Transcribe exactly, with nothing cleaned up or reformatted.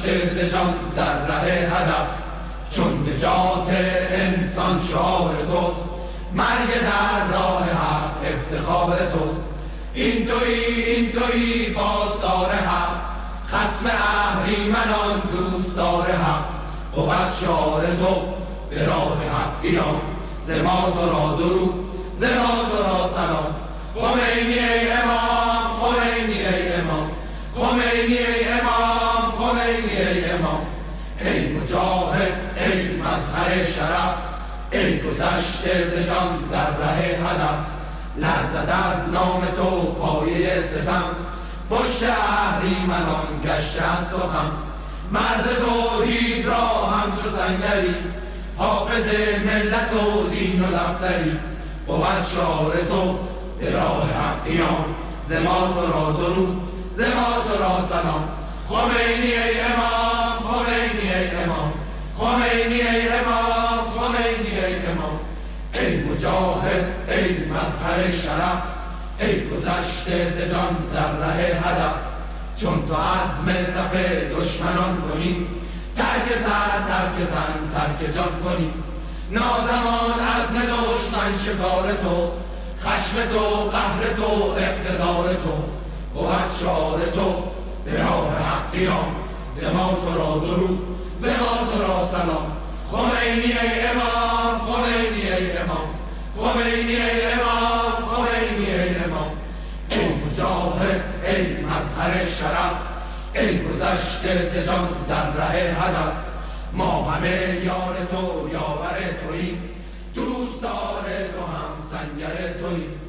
گذشته ز جان در ره هدف، چون نجات انسان شعار توست، مرگ در راه حق افتخار توست. این تویی این تویی پاسدار حق، خصم اهریمنان دوستدار حق. بود شعار تو به راه حقیان، ز ما تو را درود، ز ما تو را سلام. خمینی ای امام، خمینی ای امام، خمینی ای امام، خمینی ای امام. ای مجاهد، ای مظهر شرف، ای گذشته ز جان در ره هدف. لرزد از نام تو پایه ستم، پشت اهریمنان گشته است و خم. مرز توحید را همچو سنگری، حافظ ملت و دین و دفتری. بود شعار تو به راه حقیان، ز ما تو را درود، ز ما تو را سلام. خمینی ای امام، خمینی ای امام، خمینی ای امام، خمینی ای امام. ای مجاهد، ای مظهر شرف، ای گذشته ز جان در ره هدف. چون تو عزم صف دشمنان کنی، ترک سر ترک تن ترک جان کنی. نازمان عزم دشمن شکار تو، خشم تو قهر تو اقتدار تو. بود شعار تو به راه حقیان، ز ما تو را درود، ز ما تو را سلام. خمینی ای امام، خمینی ای امام، خمینی ای امام، خمینی ای امام. ای مجاهد، ای مظهر شرف، ای گذشته ز جان در ره هدف. ما همه یار تو یاور توییم، دوستدار تو هم سنگر توییم.